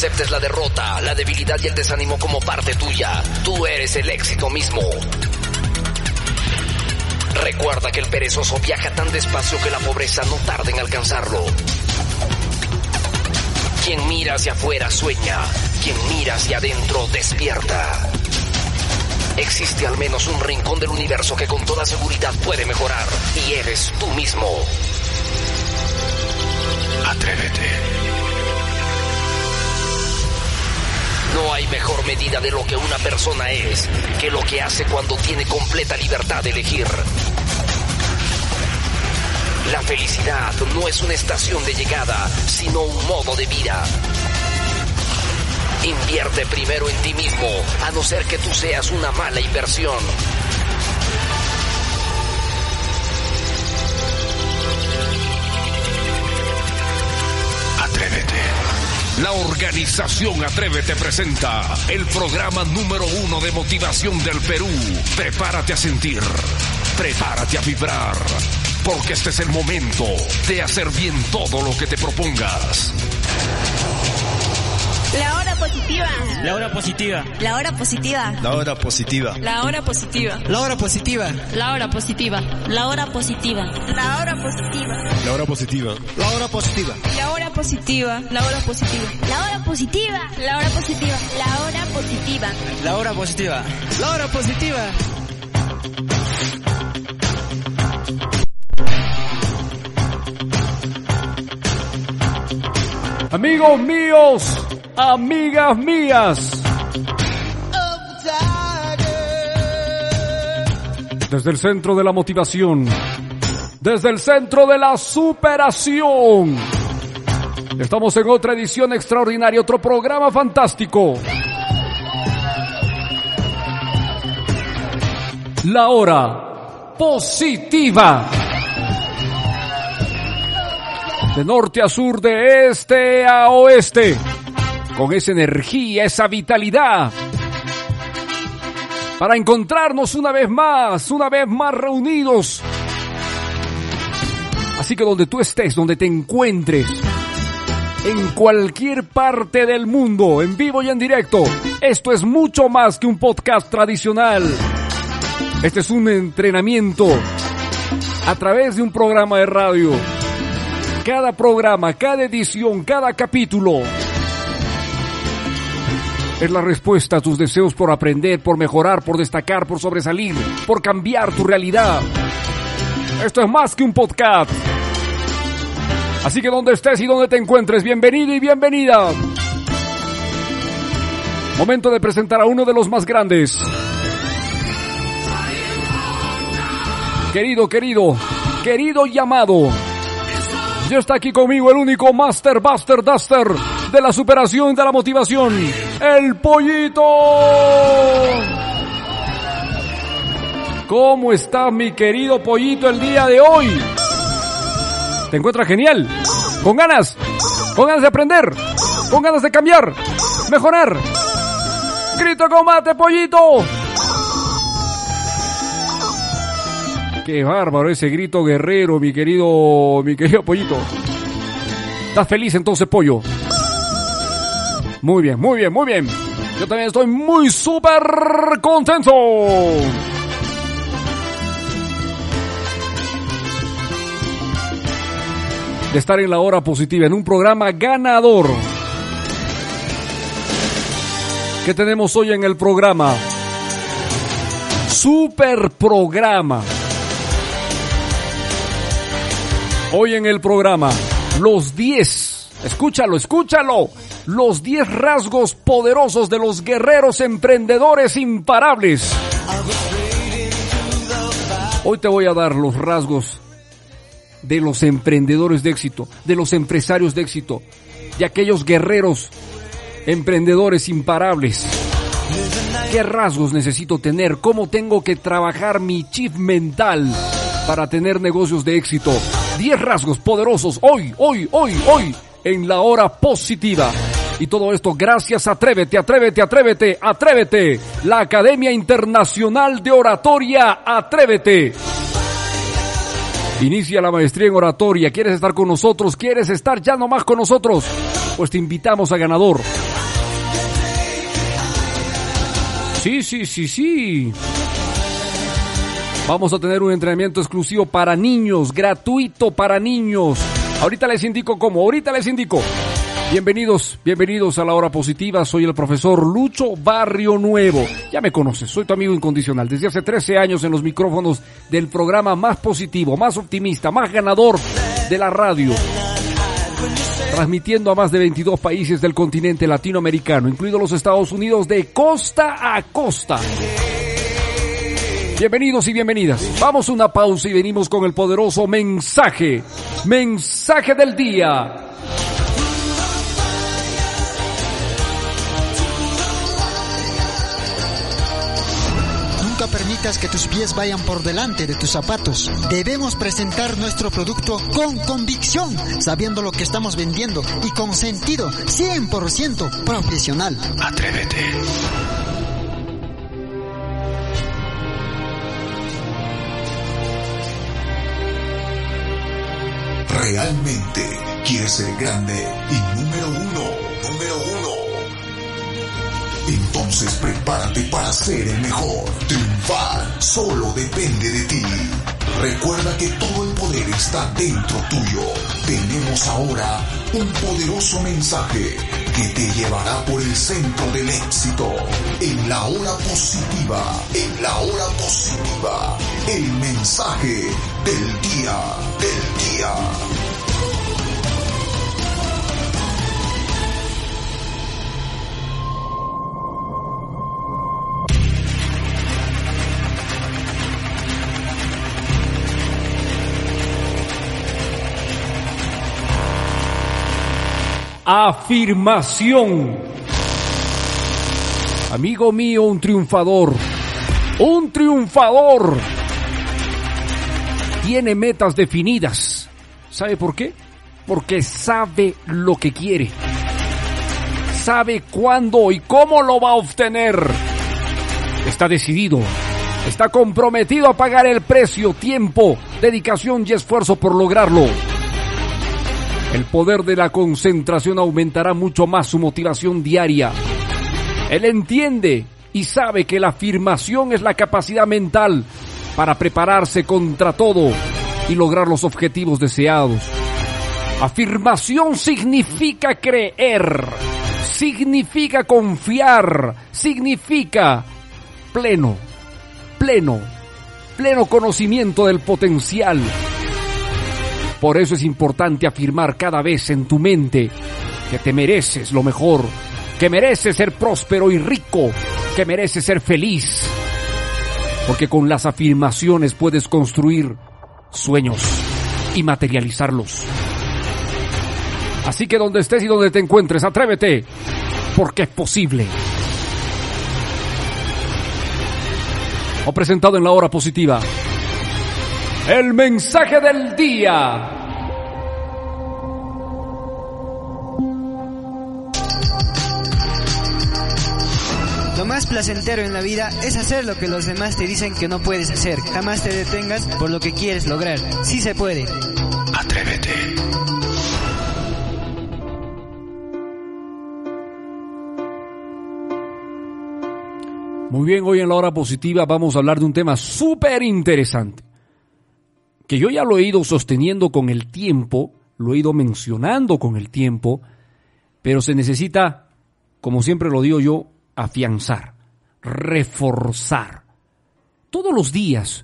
aceptes la derrota, la debilidad y el desánimo como parte tuya. Tú eres el éxito mismo. Recuerda que el perezoso viaja tan despacio que la pobreza no tarda en alcanzarlo. Quien mira hacia afuera sueña, quien mira hacia adentro despierta. Existe al menos un rincón del universo que con toda seguridad puede mejorar, y eres tú mismo. Atrévete. No hay mejor medida de lo que una persona es que lo que hace cuando tiene completa libertad de elegir. La felicidad no es una estación de llegada, sino un modo de vida. Invierte primero en ti mismo, a no ser que tú seas una mala inversión. Atrévete. La organización Atrévete presenta el programa número 1 de motivación del Perú. Prepárate a sentir, prepárate a vibrar, porque este es el momento de hacer bien todo lo que te propongas. La hora positiva. La hora positiva. La hora positiva. La hora positiva. La hora positiva. La hora positiva. La hora positiva. La hora positiva. La hora positiva. La hora positiva. La hora positiva. La hora positiva. La hora positiva. La hora positiva. La hora positiva. La hora positiva. La hora positiva. La hora positiva. Amigos míos, amigas mías, desde el centro de la motivación, desde el centro de la superación, estamos en otra edición extraordinaria, otro programa fantástico. La hora positiva. De norte a sur, de este a oeste, con esa energía, esa vitalidad, para encontrarnos una vez más reunidos. Así que donde tú estés, donde te encuentres, en cualquier parte del mundo, en vivo y en directo, esto es mucho más que un podcast tradicional. Este es un entrenamiento a través de un programa de radio. Cada programa, cada edición, cada capítulo es la respuesta a tus deseos por aprender, por mejorar, por destacar, por sobresalir, por cambiar tu realidad. Esto es más que un podcast. Así que donde estés y donde te encuentres, bienvenido y bienvenida. Momento de presentar a uno de los más grandes. Querido y amado. Ya está aquí conmigo el único Master Buster Duster de la superación y de la motivación, el Pollito. ¿Cómo está mi querido Pollito el día de hoy? ¿Te encuentras genial? ¿Con ganas de aprender? ¿Con ganas de cambiar? ¿Mejorar? ¡Grito combate, Pollito! Qué bárbaro ese grito guerrero, mi querido Pollito. ¿Estás feliz entonces, Pollo? Muy bien. Yo también estoy muy súper contento. De estar en la hora positiva, en un programa ganador. ¿Qué tenemos hoy en el programa? Super programa. Hoy en el programa, los 10, escúchalo, los 10 rasgos poderosos de los guerreros emprendedores imparables. Hoy te voy a dar los rasgos de los emprendedores de éxito, de los empresarios de éxito, de aquellos guerreros emprendedores imparables. ¿Qué rasgos necesito tener? ¿Cómo tengo que trabajar mi chip mental para tener negocios de éxito? 10 rasgos poderosos hoy, en la hora positiva. Y todo esto gracias a Atrévete, la Academia Internacional de Oratoria Atrévete. Inicia la maestría en oratoria. ¿Quieres estar con nosotros? ¿Quieres estar ya nomás con nosotros? Pues te invitamos a Ganador. Sí. Vamos a tener un entrenamiento exclusivo para niños, gratuito para niños. Ahorita les indico cómo, Bienvenidos a La Hora Positiva. Soy el profesor Lucho Barrio Nuevo. Ya me conoces, soy tu amigo incondicional. Desde hace 13 años en los micrófonos del programa más positivo, más optimista, más ganador de la radio. Transmitiendo a más de 22 países del continente latinoamericano, incluidos los Estados Unidos, de costa a costa. Bienvenidos y bienvenidas. Vamos a una pausa y venimos con el poderoso mensaje del día. Nunca permitas que tus pies vayan por delante de tus zapatos. Debemos presentar nuestro producto con convicción, sabiendo lo que estamos vendiendo y con sentido 100% profesional. Atrévete. ¿Realmente quieres ser grande y número uno? Entonces prepárate para ser el mejor. Triunfar solo depende de ti. Recuerda que todo el poder está dentro tuyo. Tenemos ahora un poderoso mensaje que te llevará por el centro del éxito. En la hora positiva. El mensaje del día. Afirmación. Amigo mío, un triunfador tiene metas definidas. ¿Sabe por qué? Porque sabe lo que quiere. Sabe cuándo y cómo lo va a obtener. Está decidido. Está comprometido a pagar el precio, tiempo, dedicación y esfuerzo por lograrlo. El poder de la concentración aumentará mucho más su motivación diaria. Él entiende y sabe que la afirmación es la capacidad mental para prepararse contra todo y lograr los objetivos deseados. Afirmación significa creer, significa confiar, significa pleno conocimiento del potencial. Por eso es importante afirmar cada vez en tu mente que te mereces lo mejor, que mereces ser próspero y rico, que mereces ser feliz. Porque con las afirmaciones puedes construir sueños y materializarlos. Así que donde estés y donde te encuentres, atrévete, porque es posible. He presentado en La Hora Positiva el mensaje del día. Lo más placentero en la vida es hacer lo que los demás te dicen que no puedes hacer. Jamás te detengas por lo que quieres lograr. Sí se puede. Atrévete. Muy bien, hoy en La Hora Positiva vamos a hablar de un tema súper interesante, que yo ya lo he ido sosteniendo con el tiempo, lo he ido mencionando con el tiempo, pero se necesita, como siempre lo digo yo, afianzar, reforzar. Todos los días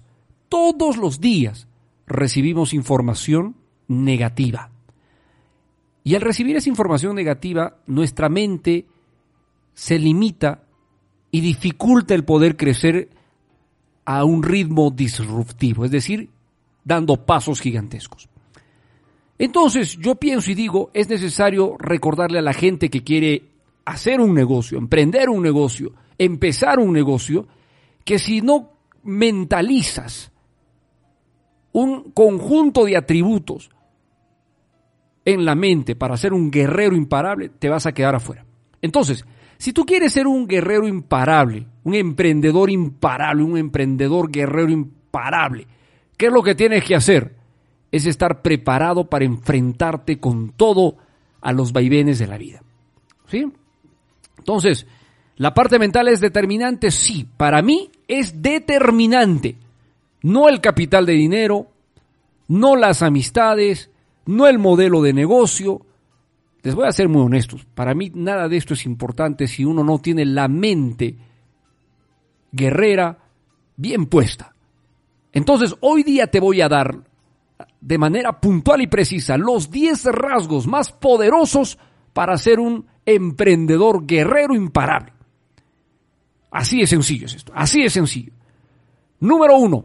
recibimos información negativa. Y al recibir esa información negativa, nuestra mente se limita y dificulta el poder crecer a un ritmo disruptivo, es decir, dando pasos gigantescos. Entonces, yo pienso y digo, es necesario recordarle a la gente que quiere hacer un negocio, emprender un negocio, empezar un negocio, que si no mentalizas un conjunto de atributos en la mente para ser un guerrero imparable, te vas a quedar afuera. Entonces, si tú quieres ser un guerrero imparable, un emprendedor imparable, un emprendedor guerrero imparable, ¿qué es lo que tienes que hacer? Es estar preparado para enfrentarte con todo a los vaivenes de la vida. ¿Sí? Entonces, ¿La parte mental es determinante? Sí, para mí es determinante. No el capital de dinero, no las amistades, no el modelo de negocio. Les voy a ser muy honestos, para mí nada de esto es importante si uno no tiene la mente guerrera bien puesta. Entonces, hoy día te voy a dar de manera puntual y precisa los 10 rasgos más poderosos para ser un emprendedor guerrero imparable. Así de sencillo es esto, así de sencillo. Número 1,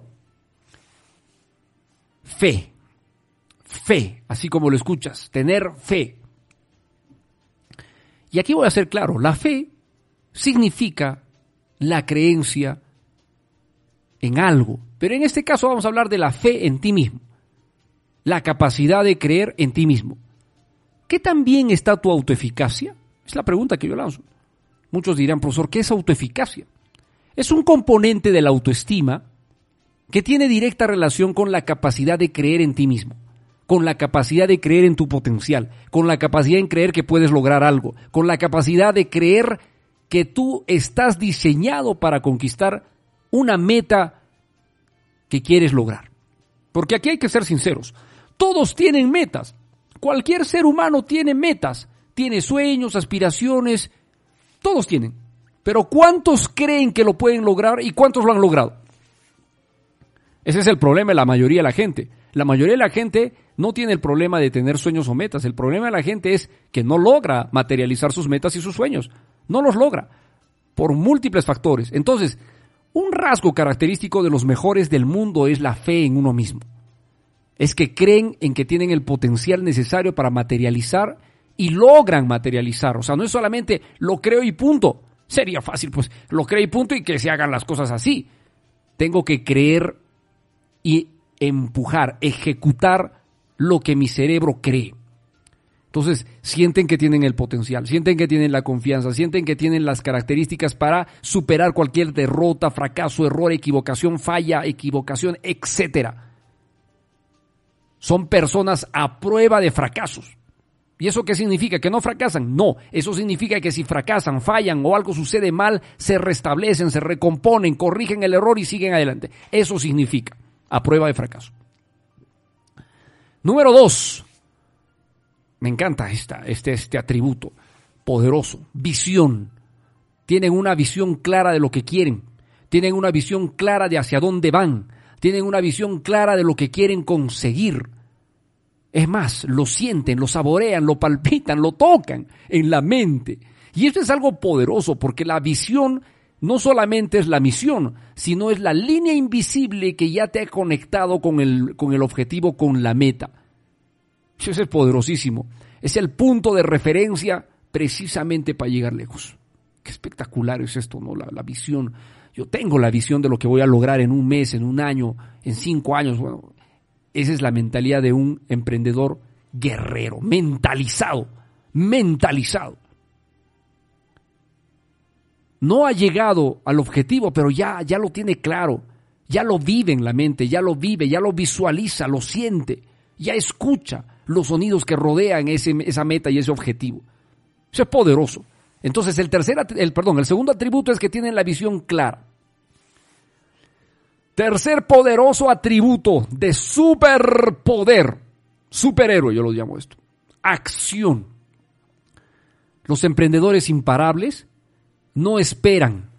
fe. Fe, así como lo escuchas, tener fe. Y aquí voy a ser claro, la fe significa la creencia en algo, pero en este caso vamos a hablar de la fe en ti mismo, la capacidad de creer en ti mismo. ¿Qué tan bien está tu autoeficacia? Es la pregunta que yo lanzo. Muchos dirán, profesor, ¿qué es autoeficacia? Es un componente de la autoestima que tiene directa relación con la capacidad de creer en ti mismo, con la capacidad de creer en tu potencial, con la capacidad de creer que puedes lograr algo, con la capacidad de creer que tú estás diseñado para conquistar una meta que quieres lograr. Porque aquí hay que ser sinceros, todos tienen metas, cualquier ser humano tiene metas, tiene sueños, aspiraciones, todos tienen. Pero ¿cuántos creen que lo pueden lograr y cuántos lo han logrado? Ese es el problema de la mayoría de la gente. La mayoría de la gente no tiene el problema de tener sueños o metas. El problema de la gente es que no logra materializar sus metas y sus sueños. No los logra por múltiples factores. Entonces, un rasgo característico de los mejores del mundo es la fe en uno mismo. Es que creen en que tienen el potencial necesario para materializar y logran materializar. O sea, no es solamente lo creo y punto. Sería fácil, pues, lo creo y punto y que se hagan las cosas así. Tengo que creer y empujar, ejecutar lo que mi cerebro cree. Entonces, sienten que tienen el potencial, sienten que tienen la confianza, sienten que tienen las características para superar cualquier derrota, fracaso, error, equivocación, falla, equivocación, etcétera. Son personas a prueba de fracasos. ¿Y eso qué significa? ¿Que no fracasan? No, eso significa que si fracasan, fallan o algo sucede mal, se restablecen, se recomponen, corrigen el error y siguen adelante. Eso significa a prueba de fracaso. Número 2. Me encanta este atributo poderoso. Visión. Tienen una visión clara de lo que quieren. Tienen una visión clara de hacia dónde van. Tienen una visión clara de lo que quieren conseguir. Es más, lo sienten, lo saborean, lo palpitan, lo tocan en la mente. Y esto es algo poderoso porque la visión no solamente es la misión, sino es la línea invisible que ya te ha conectado con el objetivo, con la meta. Eso es poderosísimo. Es el punto de referencia precisamente para llegar lejos. Qué espectacular es esto, ¿no? La visión. Yo tengo la visión de lo que voy a lograr en un mes, en un año, en 5 años. Bueno, esa es la mentalidad de un emprendedor guerrero, mentalizado. No ha llegado al objetivo, pero ya lo tiene claro, ya lo vive en la mente, ya lo vive, ya lo visualiza, lo siente, ya escucha los sonidos que rodean esa meta y ese objetivo. Eso es poderoso. Entonces el segundo atributo es que tienen la visión clara. Tercer poderoso atributo de superpoder, superhéroe yo lo llamo esto, acción. Los emprendedores imparables no esperan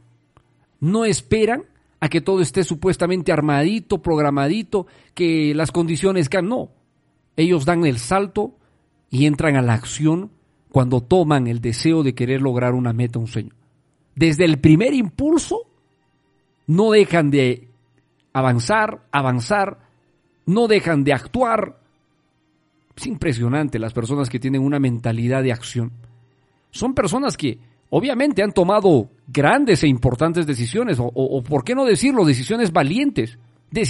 a que todo esté supuestamente armadito, programadito, que las condiciones cambian. No, ellos dan el salto y entran a la acción cuando toman el deseo de querer lograr una meta, un sueño. Desde el primer impulso no dejan de avanzar, no dejan de actuar. Es impresionante las personas que tienen una mentalidad de acción. Son personas que obviamente han tomado grandes e importantes decisiones, o por qué no decirlo, decisiones valientes.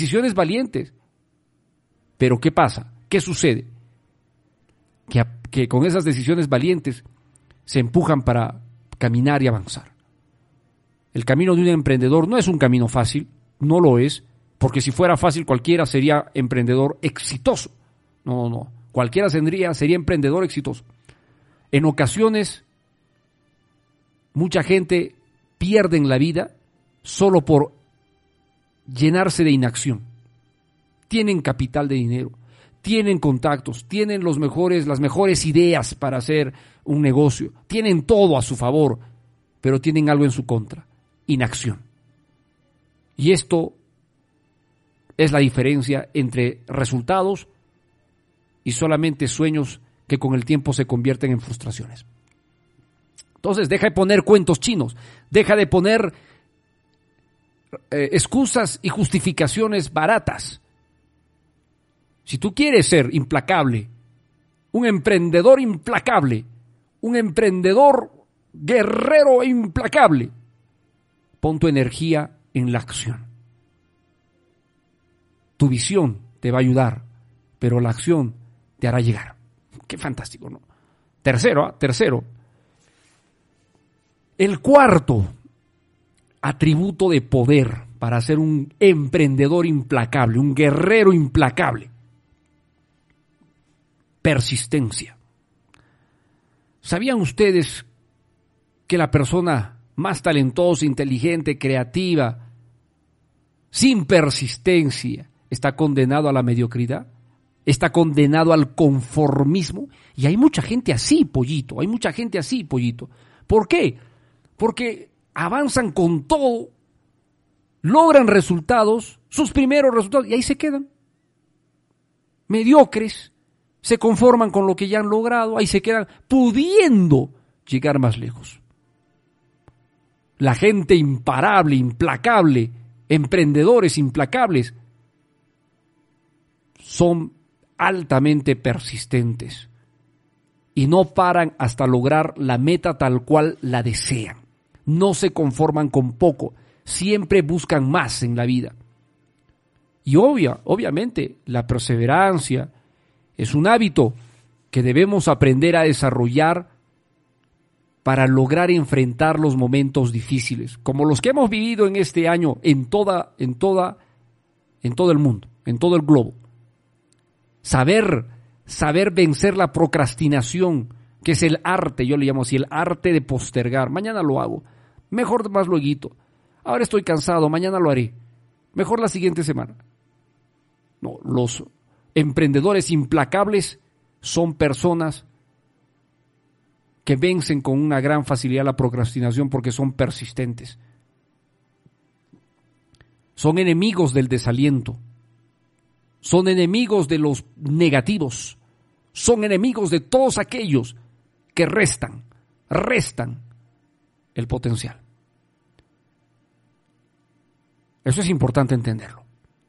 Pero ¿qué pasa? ¿Qué sucede? Que con esas decisiones valientes se empujan para caminar y avanzar. El camino de un emprendedor no es un camino fácil, no lo es, porque si fuera fácil cualquiera sería emprendedor exitoso. No. Cualquiera sería emprendedor exitoso. En ocasiones, mucha gente pierden la vida solo por llenarse de inacción. Tienen capital de dinero, tienen contactos, tienen las mejores ideas para hacer un negocio, tienen todo a su favor, pero tienen algo en su contra: inacción. Y esto es la diferencia entre resultados y solamente sueños que con el tiempo se convierten en frustraciones. Entonces, deja de poner cuentos chinos, deja de poner excusas y justificaciones baratas. Si tú quieres ser implacable, un emprendedor implacable, un emprendedor guerrero implacable, pon tu energía en la acción. Tu visión te va a ayudar, pero la acción te hará llegar. Qué fantástico, ¿no? Tercero. El cuarto atributo de poder para ser un emprendedor implacable, un guerrero implacable: persistencia. ¿Sabían ustedes que la persona más talentosa, inteligente, creativa, sin persistencia, está condenado a la mediocridad? Está condenado al conformismo. Y hay mucha gente así, pollito. ¿Por qué? Porque avanzan con todo, logran resultados, sus primeros resultados, y ahí se quedan. Mediocres, se conforman con lo que ya han logrado, ahí se quedan, pudiendo llegar más lejos. La gente imparable, implacable, emprendedores implacables, son altamente persistentes y no paran hasta lograr la meta tal cual la desean. No se conforman con poco, siempre buscan más en la vida. Y obviamente, la perseverancia es un hábito que debemos aprender a desarrollar para lograr enfrentar los momentos difíciles, como los que hemos vivido en este año en todo el mundo, en todo el globo. Saber vencer la procrastinación, que es el arte, yo le llamo así, el arte de postergar. Mañana lo hago, mejor más lueguito. Ahora estoy cansado, mañana lo haré. Mejor la siguiente semana. No, los emprendedores implacables son personas que vencen con una gran facilidad la procrastinación porque son persistentes. Son enemigos del desaliento. Son enemigos de los negativos. Son enemigos de todos aquellos que restan el potencial. Eso es importante entenderlo.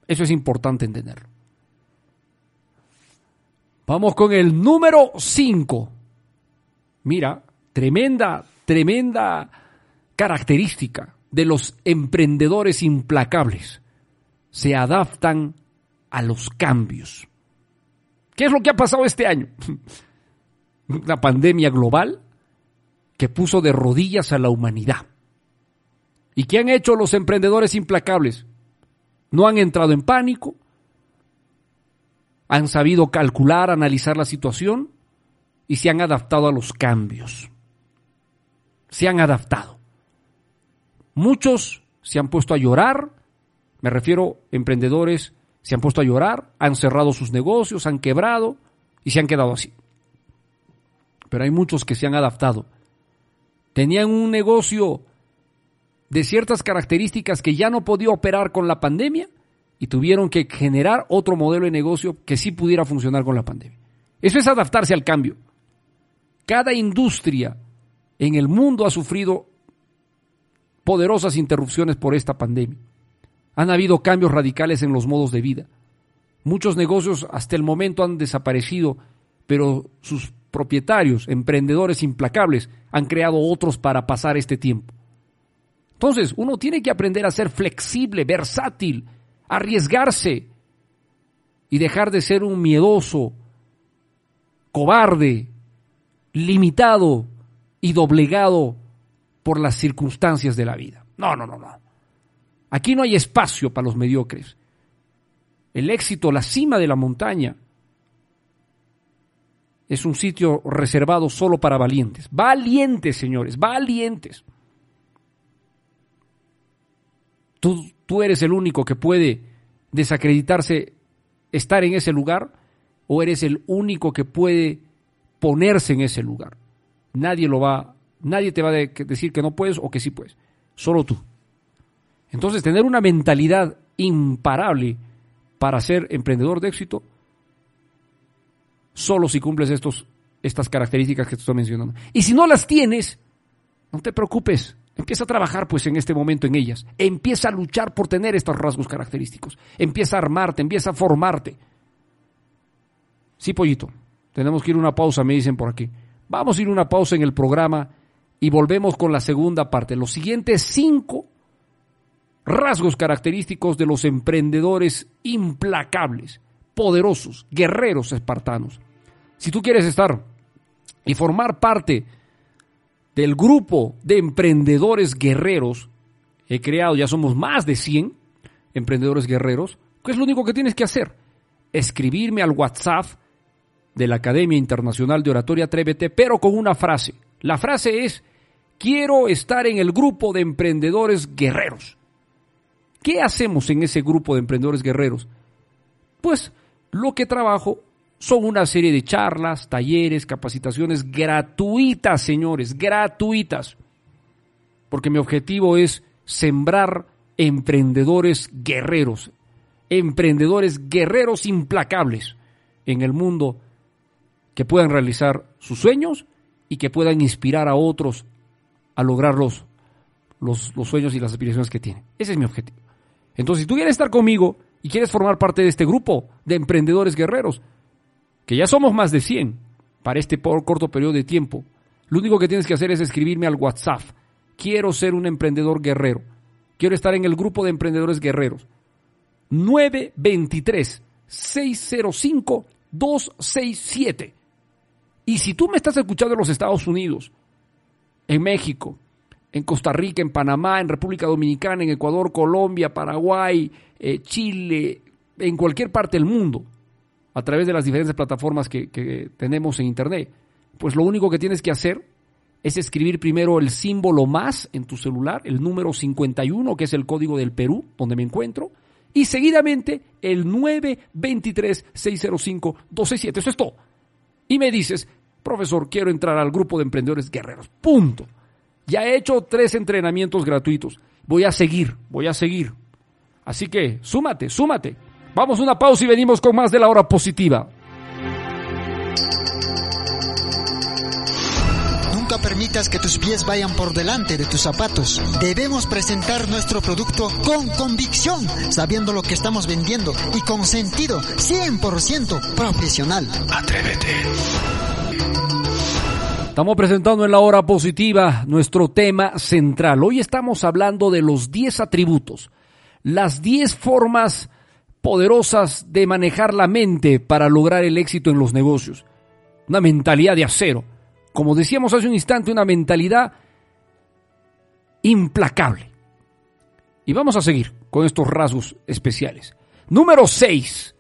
Vamos con el número 5. Mira, tremenda característica de los emprendedores implacables. Se adaptan a los cambios. ¿Qué es lo que ha pasado este año? Una pandemia global que puso de rodillas a la humanidad. ¿Y qué han hecho los emprendedores implacables? No han entrado en pánico, han sabido calcular, analizar la situación y se han adaptado a los cambios. Se han adaptado. Muchos se han puesto a llorar, me refiero a emprendedores, se han puesto a llorar, han cerrado sus negocios, han quebrado y se han quedado así. Pero hay muchos que se han adaptado. Tenían un negocio de ciertas características que ya no podía operar con la pandemia y tuvieron que generar otro modelo de negocio que sí pudiera funcionar con la pandemia. Eso es adaptarse al cambio. Cada industria en el mundo ha sufrido poderosas interrupciones por esta pandemia. Han habido cambios radicales en los modos de vida. Muchos negocios hasta el momento han desaparecido, pero sus propietarios, emprendedores implacables, han creado otros para pasar este tiempo. Entonces, uno tiene que aprender a ser flexible, versátil, arriesgarse y dejar de ser un miedoso, cobarde, limitado y doblegado por las circunstancias de la vida. No. Aquí no hay espacio para los mediocres. El éxito, la cima de la montaña, es un sitio reservado solo para valientes. Valientes, señores, valientes. ¿Tú eres el único que puede desacreditarse estar en ese lugar o eres el único que puede ponerse en ese lugar? Nadie te va a decir que no puedes o que sí puedes, solo tú. Entonces, tener una mentalidad imparable para ser emprendedor de éxito, solo si cumples estas características que te estoy mencionando. Y si no las tienes, no te preocupes. Empieza a trabajar pues en este momento en ellas. Empieza a luchar por tener estos rasgos característicos. Empieza a armarte, empieza a formarte. Sí, Pollito, tenemos que ir a una pausa, me dicen por aquí. Vamos a ir a una pausa en el programa y volvemos con la segunda parte. Los siguientes 5 rasgos característicos de los emprendedores implacables, poderosos, guerreros espartanos. Si tú quieres estar y formar parte del grupo de emprendedores guerreros, he creado, ya somos más de 100 emprendedores guerreros, ¿qué es lo único que tienes que hacer? Escribirme al WhatsApp de la Academia Internacional de Oratoria Atrévete, pero con una frase. La frase es: quiero estar en el grupo de emprendedores guerreros. ¿Qué hacemos en ese grupo de emprendedores guerreros? Pues lo que trabajo son una serie de charlas, talleres, capacitaciones gratuitas, señores, gratuitas. Porque mi objetivo es sembrar emprendedores guerreros implacables en el mundo, que puedan realizar sus sueños y que puedan inspirar a otros a lograr los sueños y las aspiraciones que tienen. Ese es mi objetivo. Entonces, si tú quieres estar conmigo y quieres formar parte de este grupo de emprendedores guerreros, que ya somos más de 100 para este corto periodo de tiempo, lo único que tienes que hacer es escribirme al WhatsApp. Quiero ser un emprendedor guerrero. Quiero estar en el grupo de emprendedores guerreros. 923-605-267. Y si tú me estás escuchando en los Estados Unidos, en México, en Costa Rica, en Panamá, en República Dominicana, en Ecuador, Colombia, Paraguay, Chile, en cualquier parte del mundo, a través de las diferentes plataformas que tenemos en Internet, pues lo único que tienes que hacer es escribir primero el símbolo más en tu celular, el número 51, que es el código del Perú, donde me encuentro, y seguidamente el 923-605-267. Eso es todo. Y me dices: profesor, quiero entrar al grupo de emprendedores guerreros. Punto. Ya he hecho 3 entrenamientos gratuitos. Voy a seguir. Así que súmate. Vamos a una pausa y venimos con más de la hora positiva. Nunca permitas que tus pies vayan por delante de tus zapatos. Debemos presentar nuestro producto con convicción, sabiendo lo que estamos vendiendo y con sentido 100% profesional. Atrévete. Estamos presentando en la hora positiva nuestro tema central. Hoy estamos hablando de los 10 atributos, las 10 formas poderosas de manejar la mente para lograr el éxito en los negocios. Una mentalidad de acero. Como decíamos hace un instante, una mentalidad implacable. Y vamos a seguir con estos rasgos especiales. Número 6.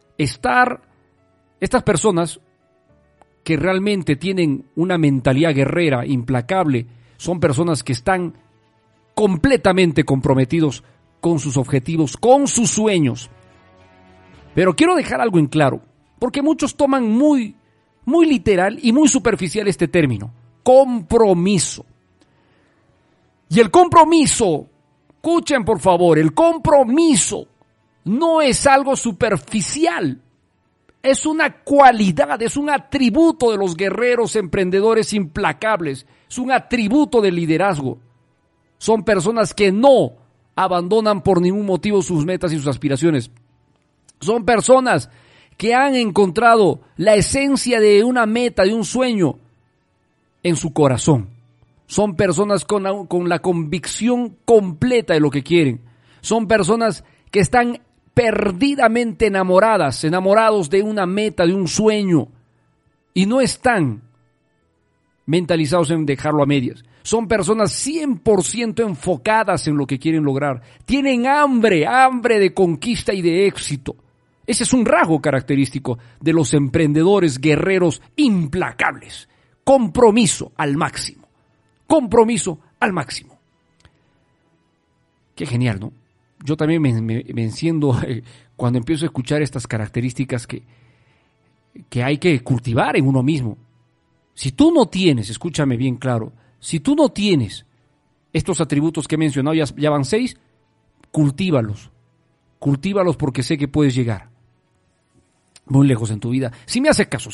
Estas personas que realmente tienen una mentalidad guerrera, implacable, son personas que están completamente comprometidos con sus objetivos, con sus sueños. Pero quiero dejar algo en claro, porque muchos toman muy literal y muy superficial este término: compromiso. Y el compromiso, escuchen por favor, el compromiso no es algo superficial. Es una cualidad, es un atributo de los guerreros emprendedores implacables. Es un atributo del liderazgo. Son personas que no abandonan por ningún motivo sus metas y sus aspiraciones. Son personas que han encontrado la esencia de una meta, de un sueño, en su corazón. Son personas con la convicción completa de lo que quieren. Son personas que están perdidamente enamorados de una meta, de un sueño, y no están mentalizados en dejarlo a medias. Son personas 100% enfocadas en lo que quieren lograr. Tienen hambre de conquista y de éxito. Ese es un rasgo característico de los emprendedores guerreros implacables. Compromiso al máximo. Compromiso al máximo. Qué genial, ¿no? yo también me enciendo cuando empiezo a escuchar estas características que hay que cultivar en uno mismo. Si tú no tienes, escúchame bien claro, si tú no tienes estos atributos que he mencionado, ya van 6, cultívalos porque sé que puedes llegar muy lejos en tu vida. Si me hace caso.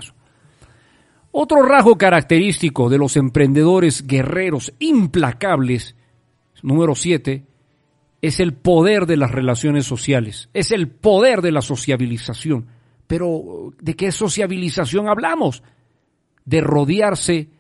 Otro rasgo característico de los emprendedores guerreros implacables, número 7, es el poder de las relaciones sociales, es el poder de la sociabilización. Pero, ¿de qué sociabilización hablamos? De rodearse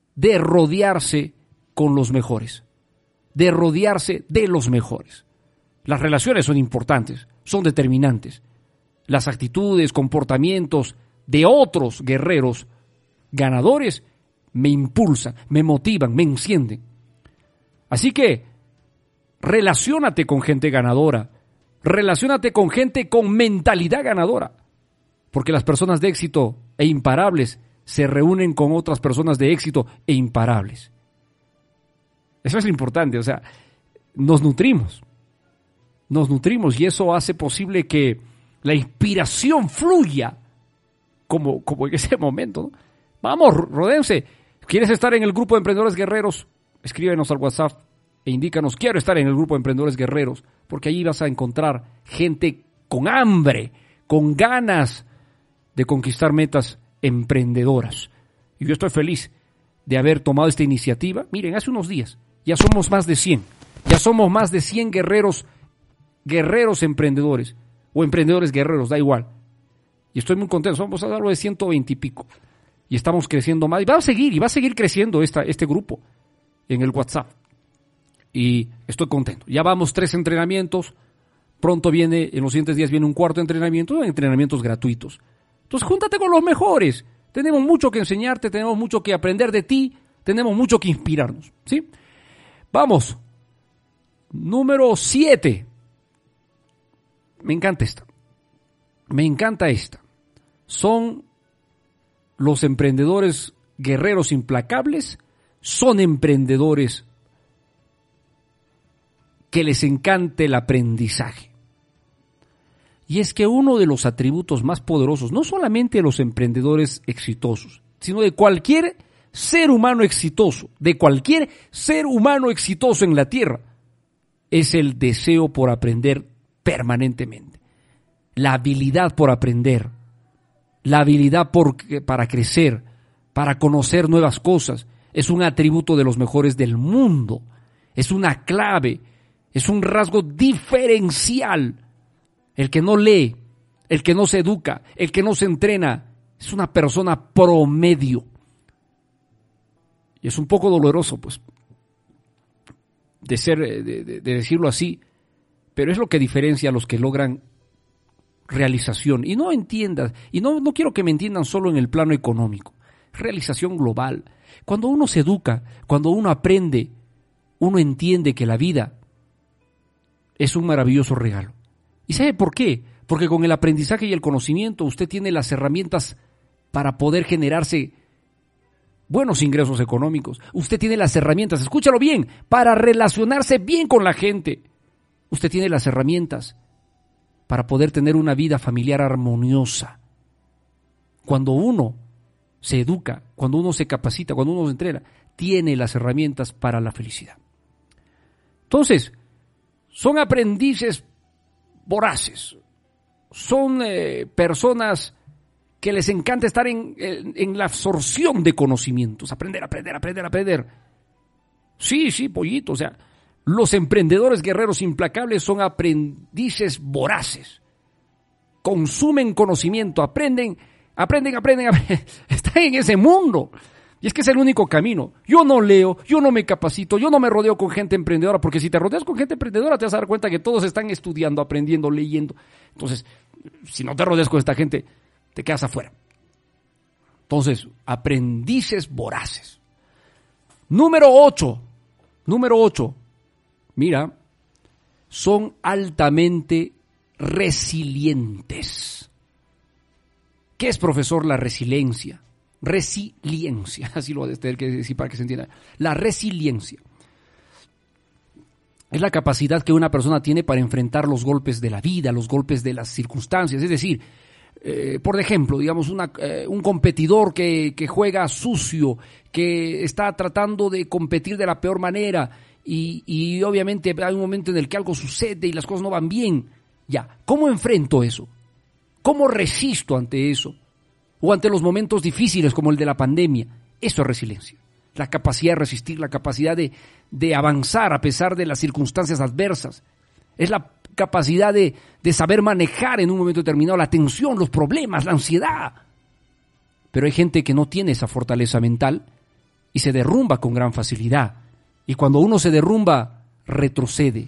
con los mejores, de rodearse de los mejores. Las relaciones son importantes, son determinantes. Las actitudes, comportamientos de otros guerreros ganadores me impulsan, me motivan, me encienden. Así que relaciónate con gente ganadora, relaciónate con gente con mentalidad ganadora, porque las personas de éxito e imparables se reúnen con otras personas de éxito e imparables. Eso es lo importante, o sea, nos nutrimos y eso hace posible que la inspiración fluya como en ese momento, ¿no? Vamos, rodéense. ¿Quieres estar en el grupo de emprendedores guerreros? Escríbenos al WhatsApp e indícanos, quiero estar en el grupo de emprendedores guerreros, porque allí vas a encontrar gente con hambre, con ganas de conquistar metas emprendedoras. Y yo estoy feliz de haber tomado esta iniciativa. Miren, hace unos días ya somos más de 100. Ya somos más de 100 guerreros emprendedores o emprendedores guerreros, da igual. Y estoy muy contento, somos algo de 120 y pico. Y estamos creciendo más. Y va a seguir creciendo este grupo en el WhatsApp. Y estoy contento. Ya vamos 3 entrenamientos. Pronto viene, en los siguientes días viene un 4º entrenamiento, entrenamientos gratuitos. Entonces, júntate con los mejores. Tenemos mucho que enseñarte, tenemos mucho que aprender de ti, tenemos mucho que inspirarnos, ¿sí? Vamos. Número 7. Me encanta esta. Son los emprendedores guerreros implacables, son emprendedores que les encanta el aprendizaje. Y es que uno de los atributos más poderosos, no solamente de los emprendedores exitosos, sino de cualquier ser humano exitoso, en la Tierra, es el deseo por aprender permanentemente. La habilidad por aprender, la habilidad para crecer, para conocer nuevas cosas, es un atributo de los mejores del mundo. Es una clave, es un rasgo diferencial. El que no lee, el que no se educa, el que no se entrena, es una persona promedio. Y es un poco doloroso, pues, de decirlo así, pero es lo que diferencia a los que logran realización. Y no entiendas, y no quiero que me entiendan solo en el plano económico, realización global. Cuando uno se educa, cuando uno aprende, uno entiende que la vida es un maravilloso regalo. ¿Y sabe por qué? Porque con el aprendizaje y el conocimiento usted tiene las herramientas para poder generarse buenos ingresos económicos. Usted tiene las herramientas, escúchalo bien, para relacionarse bien con la gente. Usted tiene las herramientas para poder tener una vida familiar armoniosa. Cuando uno se educa, cuando uno se capacita, cuando uno se entrena, tiene las herramientas para la felicidad. Entonces, son aprendices voraces, son personas que les encanta estar en la absorción de conocimientos, aprender. Sí, pollito, o sea, los emprendedores guerreros implacables son aprendices voraces, consumen conocimiento, aprenden, están en ese mundo. Y es que es el único camino. Yo no leo, yo no me capacito, yo no me rodeo con gente emprendedora, porque si te rodeas con gente emprendedora te vas a dar cuenta que todos están estudiando, aprendiendo, leyendo. Entonces, si no te rodeas con esta gente, te quedas afuera. Entonces, aprendices voraces. Número 8. Mira, son altamente resilientes. ¿Qué es, profesor, la resiliencia? Resiliencia, así lo voy a tener que decir para que se entienda. La resiliencia es la capacidad que una persona tiene para enfrentar los golpes de la vida, los golpes de las circunstancias. Es decir, por ejemplo, digamos, un competidor que juega sucio, que está tratando de competir de la peor manera y obviamente hay un momento en el que algo sucede y las cosas no van bien. Ya, ¿cómo enfrento eso? ¿Cómo resisto ante eso? O ante los momentos difíciles como el de la pandemia. Eso es resiliencia. La capacidad de resistir, la capacidad de avanzar a pesar de las circunstancias adversas. Es la capacidad de saber manejar en un momento determinado la tensión, los problemas, la ansiedad. Pero hay gente que no tiene esa fortaleza mental y se derrumba con gran facilidad. Y cuando uno se derrumba, retrocede.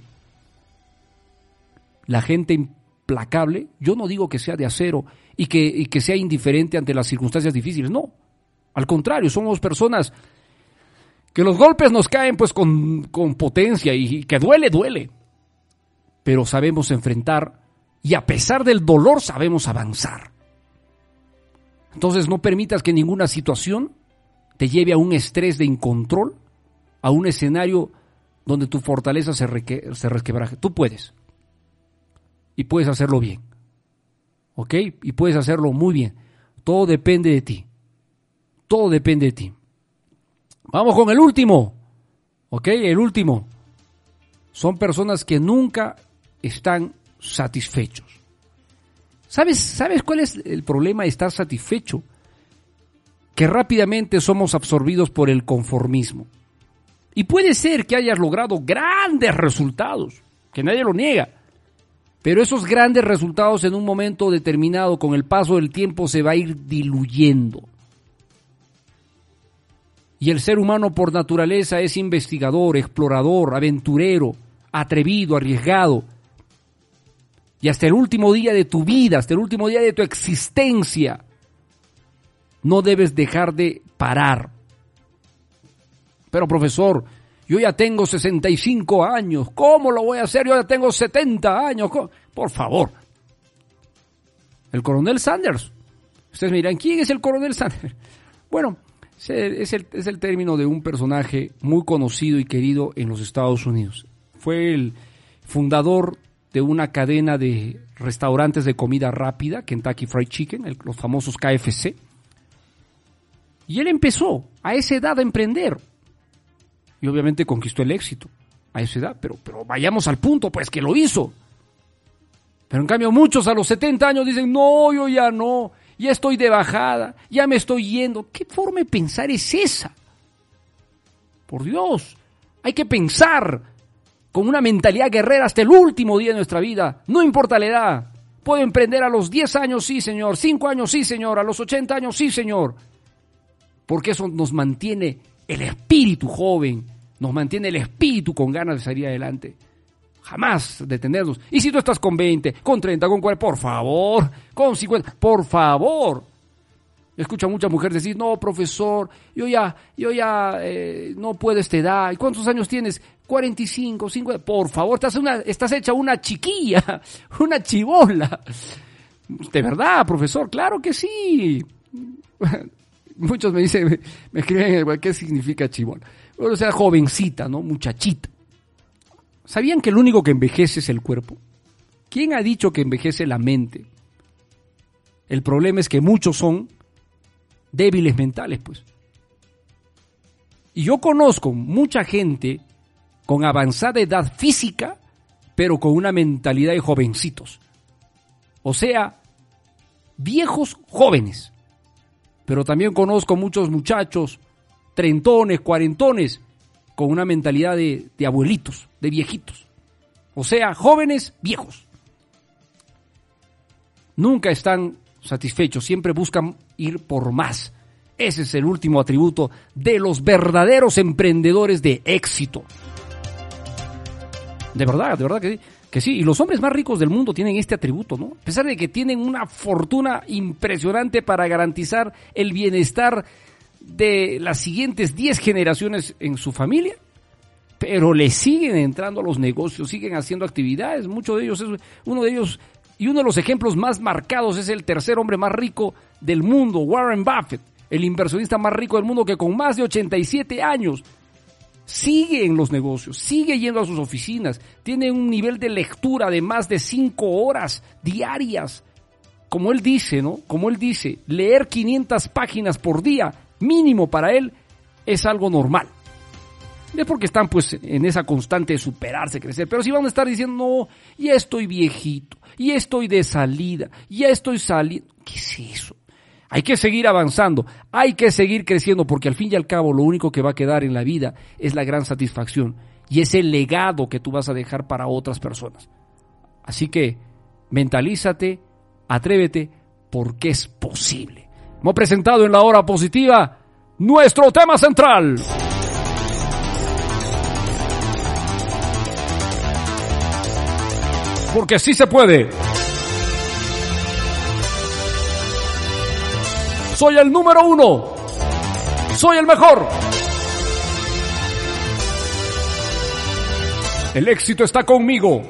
La gente implacable, yo no digo que sea de acero y que sea indiferente ante las circunstancias difíciles, no. Al contrario, somos personas que los golpes nos caen pues con potencia y que duele. Pero sabemos enfrentar y a pesar del dolor sabemos avanzar. Entonces no permitas que ninguna situación te lleve a un estrés de incontrol, a un escenario donde tu fortaleza se resquebraje. Tú puedes. Y puedes hacerlo bien. ¿Ok? Y puedes hacerlo muy bien. Todo depende de ti. Todo depende de ti. Vamos con el último. ¿Ok? El último. Son personas que nunca están satisfechos. ¿Sabes cuál es el problema de estar satisfecho? Que rápidamente somos absorbidos por el conformismo. Y puede ser que hayas logrado grandes resultados, que nadie lo niega. Pero esos grandes resultados en un momento determinado, con el paso del tiempo, se va a ir diluyendo. Y el ser humano por naturaleza es investigador, explorador, aventurero, atrevido, arriesgado. Y hasta el último día de tu vida, hasta el último día de tu existencia, no debes dejar de parar. Pero profesor, yo ya tengo 65 años, ¿cómo lo voy a hacer? Yo ya tengo 70 años, ¿cómo? Por favor. El coronel Sanders. Ustedes me dirán, ¿quién es el coronel Sanders? Bueno, es el término de un personaje muy conocido y querido en los Estados Unidos. Fue el fundador de una cadena de restaurantes de comida rápida, Kentucky Fried Chicken, los famosos KFC. Y él empezó a esa edad a emprender. Y obviamente conquistó el éxito a esa edad, pero vayamos al punto, pues que lo hizo. Pero en cambio muchos a los 70 años dicen, no, yo ya no, ya estoy de bajada, ya me estoy yendo. ¿Qué forma de pensar es esa? Por Dios, hay que pensar con una mentalidad guerrera hasta el último día de nuestra vida, no importa la edad. Puedo emprender a los 10 años, sí señor, 5 años, sí señor, a los 80 años, sí señor. Porque eso nos mantiene el espíritu joven, nos mantiene el espíritu con ganas de salir adelante. Jamás detenernos. Y si tú estás con 20, con 30, con 40, por favor, con 50, por favor. Escucho a muchas mujeres decir, no, profesor, yo ya no puedo a esta edad. ¿Y cuántos años tienes? 45, 50. Por favor, estás hecha una chiquilla, una chibola. ¿De verdad, profesor? Claro que sí. Muchos me dicen, me escriben, ¿qué significa chibola? O sea, jovencita, ¿no? Muchachita. ¿Sabían que el único que envejece es el cuerpo? ¿Quién ha dicho que envejece la mente? El problema es que muchos son débiles mentales, pues. Y yo conozco mucha gente con avanzada edad física, pero con una mentalidad de jovencitos. O sea, viejos jóvenes. Pero también conozco muchos muchachos, trentones, cuarentones, con una mentalidad de abuelitos, de viejitos. O sea, jóvenes, viejos. Nunca están satisfechos, siempre buscan ir por más. Ese es el último atributo de los verdaderos emprendedores de éxito. De verdad que sí. Y los hombres más ricos del mundo tienen este atributo, ¿no? A pesar de que tienen una fortuna impresionante para garantizar el bienestar de las siguientes 10 generaciones en su familia, pero le siguen entrando a los negocios, siguen haciendo actividades. Muchos de ellos, uno de ellos, y uno de los ejemplos más marcados es el tercer hombre más rico del mundo, Warren Buffett, el inversionista más rico del mundo, que con más de 87 años sigue en los negocios, sigue yendo a sus oficinas, tiene un nivel de lectura de más de 5 horas diarias. Como él dice, ¿no? Como él dice, leer 500 páginas por día, mínimo para él, es algo normal. Es porque están pues en esa constante de superarse, crecer. Pero si van a estar diciendo, no, ya estoy viejito, ya estoy de salida, ya estoy saliendo. ¿Qué es eso? Hay que seguir avanzando, hay que seguir creciendo, porque al fin y al cabo lo único que va a quedar en la vida es la gran satisfacción y ese legado que tú vas a dejar para otras personas. Así que mentalízate, atrévete, porque es posible. Hemos presentado en la hora positiva nuestro tema central. Porque sí se puede. Soy el número 1. Soy el mejor. El éxito está conmigo.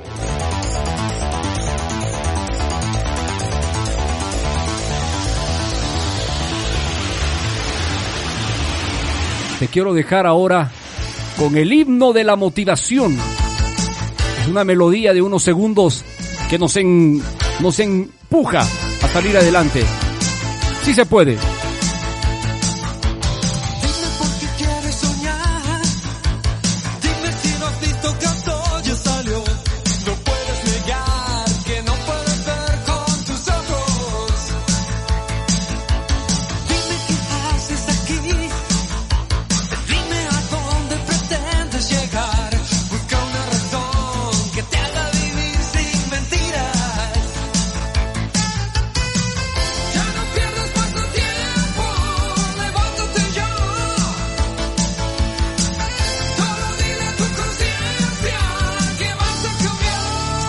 Te quiero dejar ahora con el himno de la motivación. Es una melodía de unos segundos que nos empuja a salir adelante. Sí se puede. Dime por qué quieres soñar. Dime si no has visto que todo ya salió. No puedes negar que no puedes ver con tus ojos. Dime qué haces aquí. Dime a dónde pretendes llegar. Busca una razón que te haga vivir sin mentiras. Ya no pierdas más tu tiempo. Levántate ya. Solo dile a tu conciencia que vas a cambiar.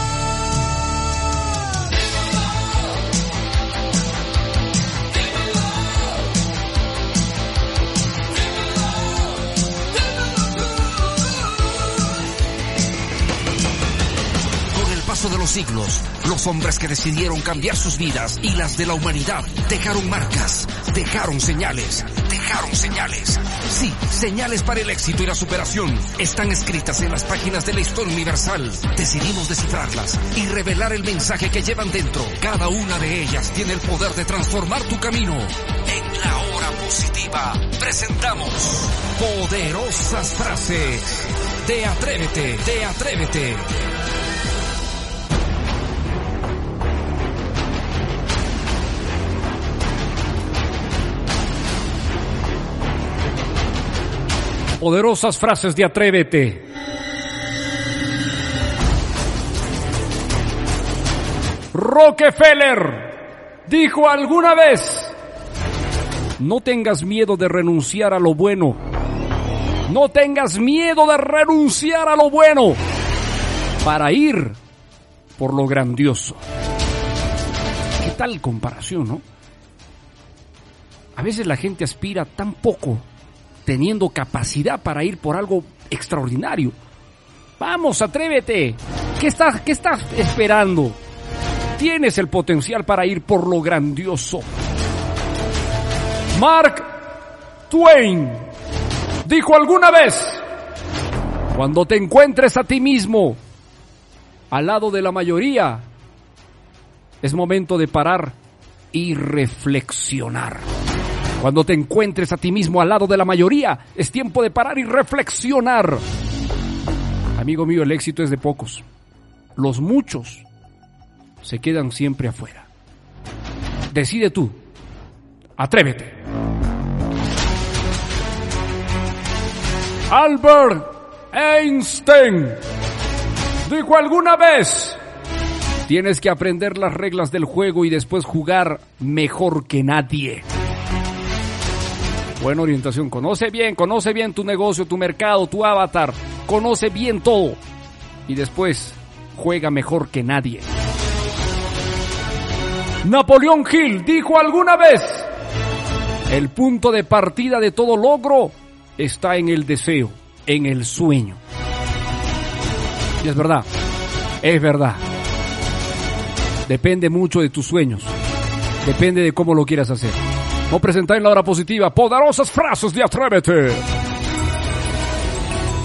Con el paso de los siglos, los hombres que decidieron cambiar sus vidas y las de la humanidad dejaron marcas, dejaron señales. Sí, señales para el éxito y la superación están escritas en las páginas de la historia universal. Decidimos descifrarlas y revelar el mensaje que llevan dentro. Cada una de ellas tiene el poder de transformar tu camino. En la hora positiva presentamos poderosas frases de Atrévete. Poderosas frases de Atrévete. Rockefeller dijo alguna vez: no tengas miedo de renunciar a lo bueno. No tengas miedo de renunciar a lo bueno para ir por lo grandioso. ¿Qué tal comparación, no? A veces la gente aspira tan poco, teniendo capacidad para ir por algo extraordinario. Vamos, atrévete. ¿Qué estás esperando? Tienes el potencial para ir por lo grandioso. Mark Twain dijo alguna vez: cuando te encuentres a ti mismo al lado de la mayoría, es momento de parar y reflexionar. Cuando te encuentres a ti mismo al lado de la mayoría, es tiempo de parar y reflexionar. Amigo mío, el éxito es de pocos. Los muchos se quedan siempre afuera. Decide tú. Atrévete. Albert Einstein dijo alguna vez: tienes que aprender las reglas del juego y después jugar mejor que nadie. Buena orientación, conoce bien tu negocio, tu mercado, tu avatar, conoce bien todo y después juega mejor que nadie. Napoleón Hill dijo alguna vez: el punto de partida de todo logro está en el deseo, en el sueño. Y es verdad. Depende mucho de tus sueños, depende de cómo lo quieras hacer. Vamos a presentar en la hora positiva poderosas frases de Atrévete.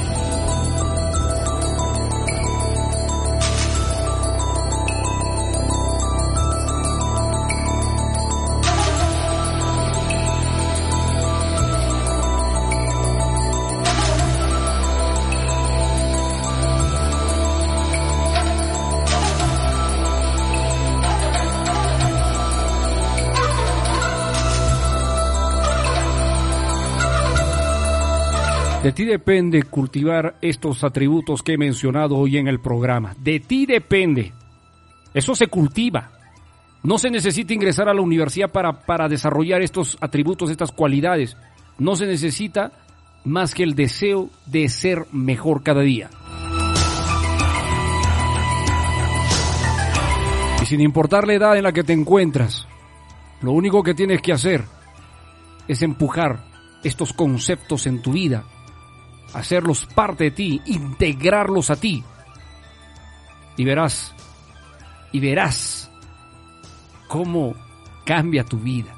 De ti depende cultivar estos atributos que he mencionado hoy en el programa. De ti depende. Eso se cultiva. No se necesita ingresar a la universidad para desarrollar estos atributos, estas cualidades. No se necesita más que el deseo de ser mejor cada día. Y sin importar la edad en la que te encuentras, lo único que tienes que hacer es empujar estos conceptos en tu vida, hacerlos parte de ti, integrarlos a ti. Y verás cómo cambia tu vida.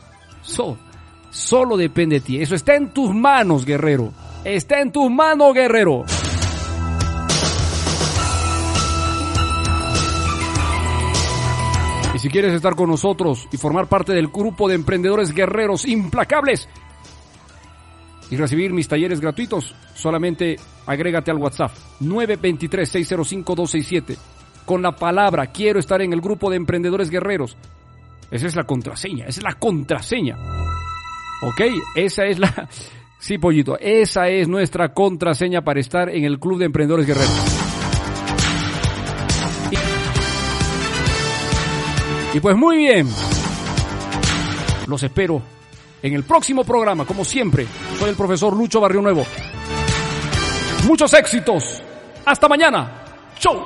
Solo depende de ti. Eso está en tus manos, guerrero. Está en tus manos, guerrero. Y si quieres estar con nosotros y formar parte del grupo de emprendedores guerreros implacables y recibir mis talleres gratuitos, solamente agrégate al WhatsApp 923-605-267 con la palabra quiero estar en el grupo de emprendedores guerreros. Esa es la contraseña, ¿ok? Esa es la... Sí, pollito, esa es nuestra contraseña para estar en el club de emprendedores guerreros. Y pues muy bien, los espero en el próximo programa, como siempre. Soy el profesor Lucho Barrio Nuevo. Muchos éxitos. Hasta mañana. Chau.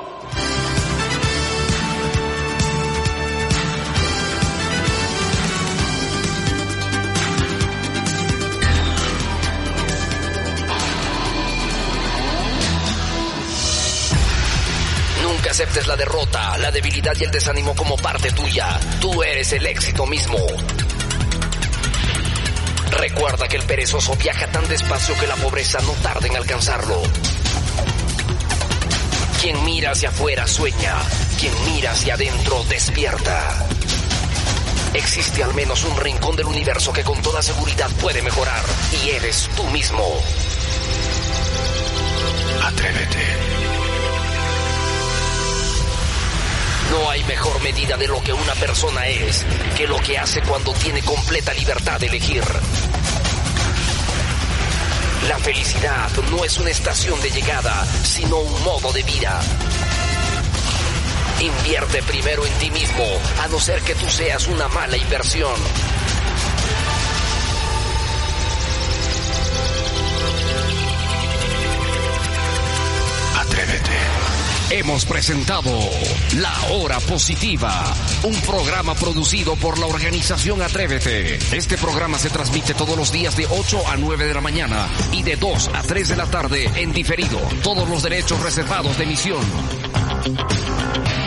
Nunca aceptes la derrota, la debilidad y el desánimo como parte tuya. Tú eres el éxito mismo. Recuerda que el perezoso viaja tan despacio que la pobreza no tarda en alcanzarlo. Quien mira hacia afuera sueña, quien mira hacia adentro despierta. Existe al menos un rincón del universo que con toda seguridad puede mejorar, y eres tú mismo. Atrévete. No hay mejor medida de lo que una persona es que lo que hace cuando tiene completa libertad de elegir. La felicidad no es una estación de llegada, sino un modo de vida. Invierte primero en ti mismo, a no ser que tú seas una mala inversión. Atrévete. Hemos presentado La Hora Positiva, un programa producido por la organización Atrévete. Este programa se transmite todos los días de 8 a 9 de la mañana y de 2 a 3 de la tarde en diferido. Todos los derechos reservados de emisión.